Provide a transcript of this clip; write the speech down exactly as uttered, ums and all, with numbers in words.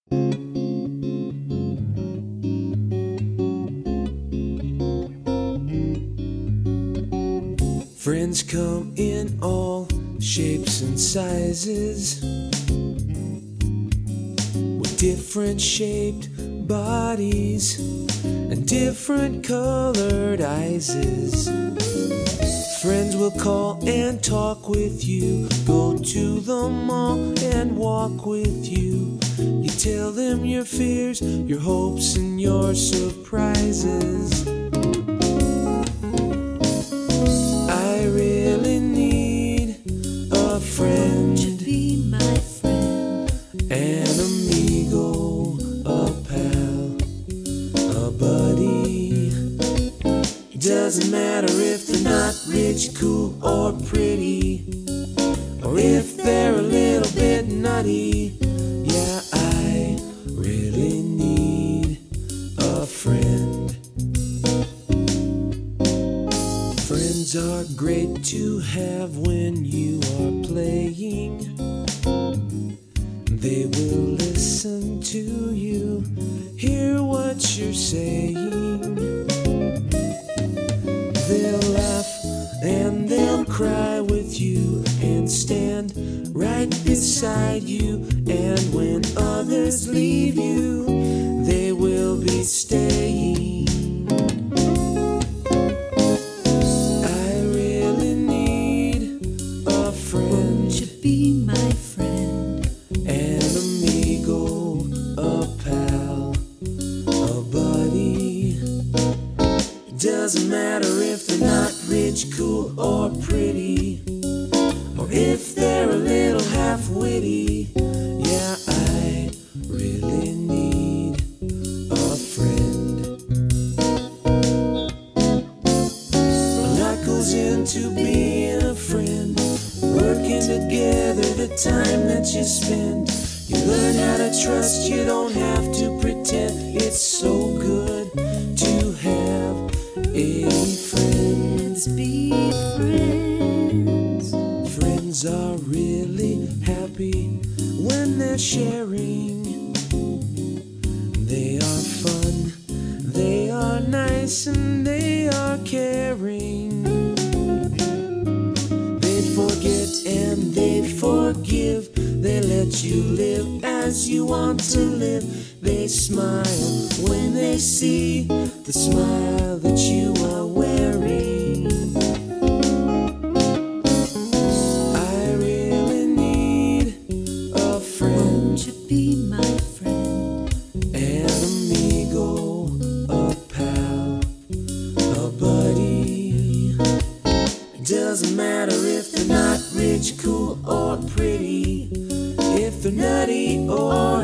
Friends come in all shapes and sizes, with different shaped bodies and different colored eyes. Friends will call and talk with you, go to the mall and walk with you. You tell them your fears, your hopes, and your surprises. I really need a friend to be my friend, an amigo, a pal, a buddy. It doesn't matter if they're not rich, cool, or pretty, or if they're a little bit nutty. Yeah, I really need a friend. Friends are great to have when you are playing. They will listen to you, hear what you're saying. They'll laugh and they'll cry with you and stand right beside you. And when others leave you, they will be staying. I really need a friend to be my friend, an amigo, a pal, a buddy. It doesn't matter if they're not rich, cool, or pretty, or if they're a little half-witty. Yeah, I really need a friend. A lot goes into being a friend, working together the time that you spend. You learn how to trust, you don't have to pretend. It's so good to have a friend. be friends. Friends are really happy when they're sharing. They are fun, they are nice, and they are caring. They forget and they forgive. They let you live as you want to live. They smile when they see the smile that you are wearing. I really need a friend to be my friend, an amigo, a pal, a buddy. It doesn't matter if they're not rich, cool, or pretty, if they're nutty or